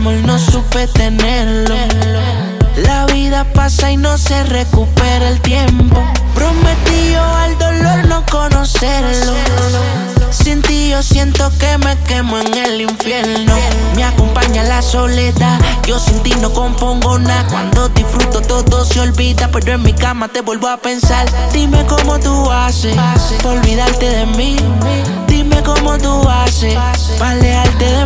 amor no supe tenerlo. La vida pasa y no se recupera el tiempo. Prometí yo al dolor no conocerlo. Sin ti yo siento que me quemo en el infierno. Me acompaña la soledad, yo sin ti no compongo nada. Cuando disfruto todo se olvida, pero en mi cama te vuelvo a pensar. Dime cómo tú haces para olvidarte de mí. Dime cómo tú haces para alejarte de